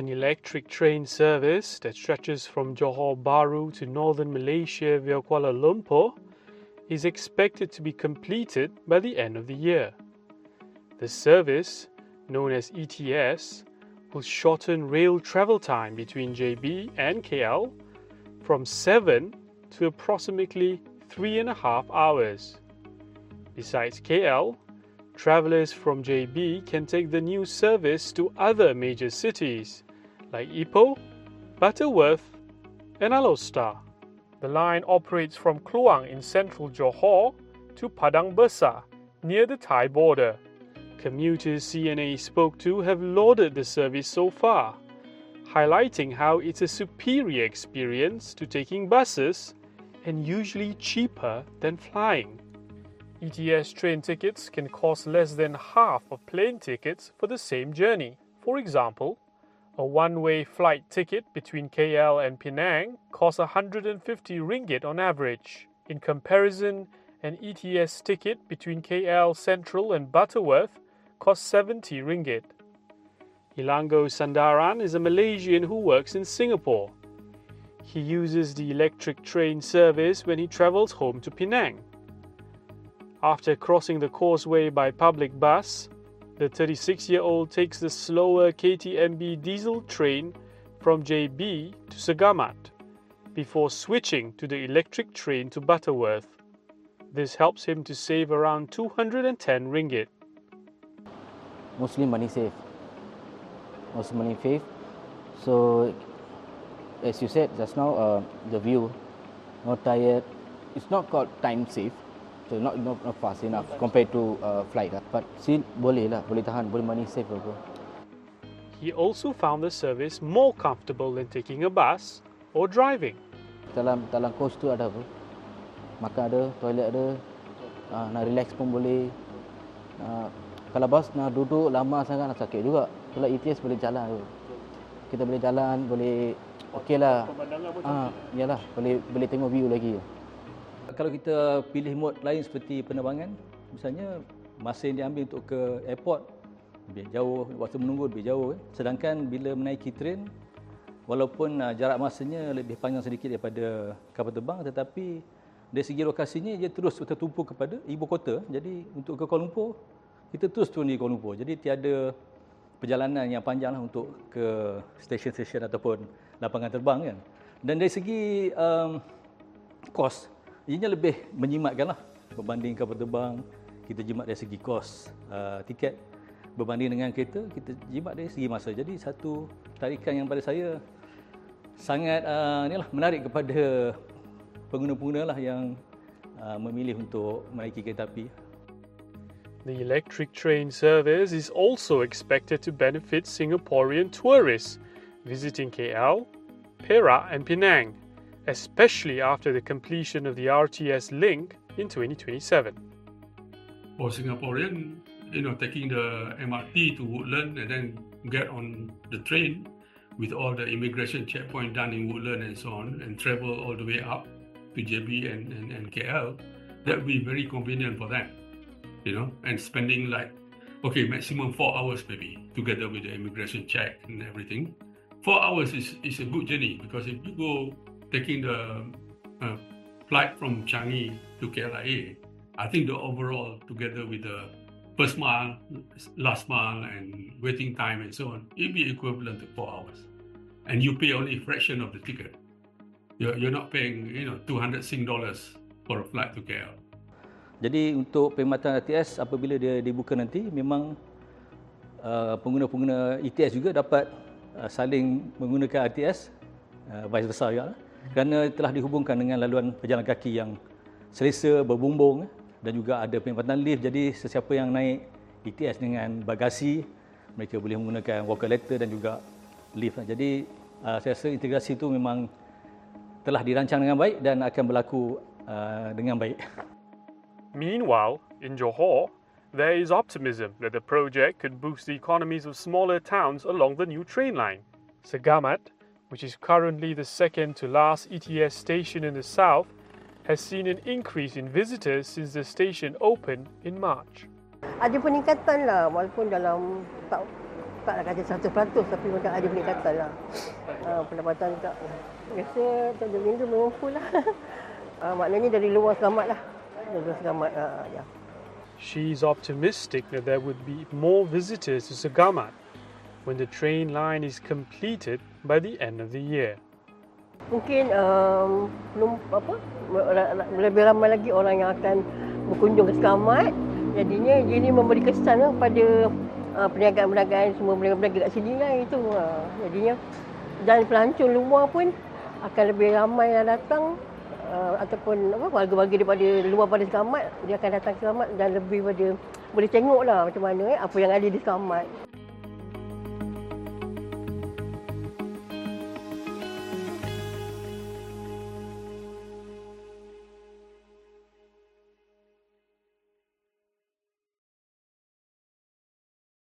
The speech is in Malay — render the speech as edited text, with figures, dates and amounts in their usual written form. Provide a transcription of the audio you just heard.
An electric train service that stretches from Johor Bahru to northern Malaysia via Kuala Lumpur is expected to be completed by the end of the year. The service, known as ETS, will shorten rail travel time between JB and KL from 7 to approximately 3.5 hours. Besides KL, travellers from JB can take the new service to other major cities like Ipoh, Butterworth and Alor. The line operates from Kluang in central Johor to Padang Besar, near the Thai border. Commuters CNA spoke to have lauded the service so far, highlighting how it's a superior experience to taking buses and usually cheaper than flying. ETS train tickets can cost less than half of plane tickets for the same journey. For example, a one-way flight ticket between KL and Penang costs 150 ringgit on average. In comparison, an ETS ticket between KL Central and Butterworth costs 70 ringgit. Ilango Sandaran is a Malaysian who works in Singapore. He uses the electric train service when he travels home to Penang. After crossing the causeway by public bus, the 36-year-old takes the slower KTMB diesel train from JB to Segamat before switching to the electric train to Butterworth. This helps him to save around 210 ringgit. Mostly money saved. So, as you said just now, the view, not tired. It's not called time save. So not fast enough compared to flight. But still boleh tahan, boleh money save. He also found the service more comfortable than taking a bus or driving. Dalam coach tu ada apa? Makan ada, toilet ada, nak relax pun boleh. Kalau bas nak duduk lama sangat nak sakit juga. Kalau ETS boleh jalan tu. Kita boleh jalan, boleh okeylah. Yalah, boleh tengok view lagi. Kalau kita pilih mod lain seperti penerbangan, misalnya masa yang diambil untuk ke airport lebih jauh, waktu menunggu lebih jauh. Sedangkan bila menaiki train, walaupun jarak masanya lebih panjang sedikit daripada kapal terbang, tetapi dari segi lokasinya dia terus tertumpu kepada ibu kota. Jadi untuk ke Kuala Lumpur, kita terus turun di Kuala Lumpur. Jadi tiada perjalanan yang panjang untuk ke stesen-stesen ataupun lapangan terbang kan. Dan dari segi kos, ianya lebih menjimatkanlah berbanding kapal terbang. Kita jimat dari segi kos tiket berbanding dengan kereta, kita jimat dari segi masa. Jadi satu tarikan yang pada saya sangat menarik kepada pengguna-pengguna lah yang memilih untuk menaiki kereta api. The electric train service is also expected to benefit Singaporean tourists visiting KL, Perak and Penang, especially after the completion of the RTS link in 2027. For Singaporean, taking the MRT to Woodland and then get on the train with all the immigration checkpoint done in Woodland and so on, and travel all the way up to JB and KL, that would be very convenient for them, and spending maximum 4 hours maybe, together with the immigration check and everything. 4 hours is a good journey, because if you go taking the flight from Changi to KLIA, I think the overall, together with the first mile, last mile, and waiting time and so on, it'll be equivalent to 4 hours. And you pay only a fraction of the ticket. You're not paying, 200 Sing dollars for a flight to KL. Jadi untuk perkhidmatan RTS apabila dia dibuka nanti, memang pengguna-pengguna ETS juga dapat saling menggunakan RTS, vice versa juga. Kerana telah dihubungkan dengan laluan pejalan kaki yang selesa, berbumbung, dan juga ada perkhidmatan lift. Jadi sesiapa yang naik ETS dengan bagasi, mereka boleh menggunakan walker ladder dan juga lift. Jadi saya rasa integrasi itu memang telah dirancang dengan baik dan akan berlaku dengan baik. Meanwhile, in Johor, there is optimism that the project could boost the economies of smaller towns along the new train line. Segamat, which is currently the second to last ETS station in the south, has seen an increase in visitors since the station opened in March. Ada peningkatan lah, walaupun dalam taklah kata 100% tapi macam ada peningkatan lah. Pendapatan tak. Biasa tak ada minggu memang full lah. Maknanya dari luar Segamat lah. Dari luar Segamat. Ya. She's optimistic that there would be more visitors to Segamat when the train line is completed by the end of the year. Mungkin belum lebih ramai lagi orang yang akan berkunjung ke Segamat. Jadinya ini memberi kesan pada perniagaan-perniagaan semua berniaga kat sini lah itu. Jadinya dan pelancong luar pun akan lebih ramai yang datang ataupun warga-warga daripada luar pada Segamat dia akan datang ke Segamat dan lebih pada boleh tengoklah macam mana apa yang ada di Segamat.